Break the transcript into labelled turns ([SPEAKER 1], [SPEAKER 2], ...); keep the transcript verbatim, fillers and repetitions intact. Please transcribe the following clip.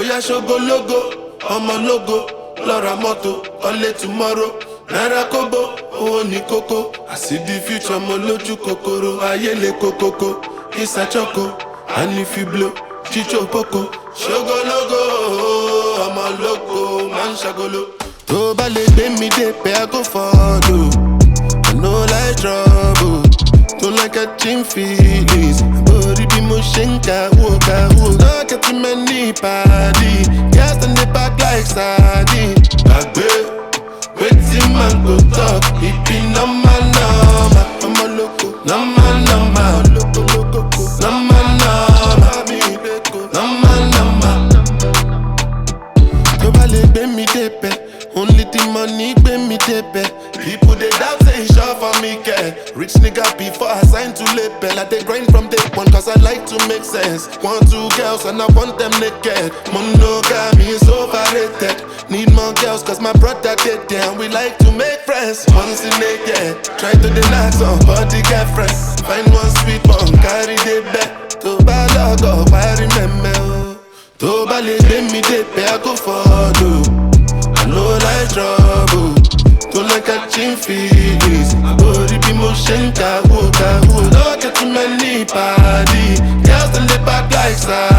[SPEAKER 1] Oya ṣogo logo, ọmọ logo, lọ́ra mọ́tò, ọlé tomorrow. Naira kobo, owó ní kókó. I see the future, mo lójú kòkòrò. Ayé le kókókó, Isa choco. And if you blow, chicho poco. Ṣogo logo, ọmọ logo, man ṣagolo. Tó bá lè gbé mi dé pé I go follow. I no like trouble. Don't like catching feelings. Body be mo ṣe ń kàwó kàwó. No get many party. Girls in the back like sardine. Gbàgbé, wetin man go talk. It be normal normal. Ọmọ lóko, normal normal. Lóko lóko kò, normal normal. Normal normal. Tó bá lè gbé mi débẹ̀, only the money gbé mi débẹ̀. People they doubt say it's sure for me, care. Rich nigga before I sign to label. I dey grind from day one cause I like to make sense. Want two girls and I want them naked. Monogamy is overrated. Need more girls cause my brother dead there. We like to make friends once in a year. Try to deny somebody get friends. Find one sweet one, carry the bed. To bá lọ́gọ̀ parí mẹ́mẹ́ o. Tó bá lè gbé mi dé pé I go follow. I no like trouble. Don't like catching feelings. Body be mo ṣe ń kàwó kàwó. No get too many party. Girls in the back like sardine.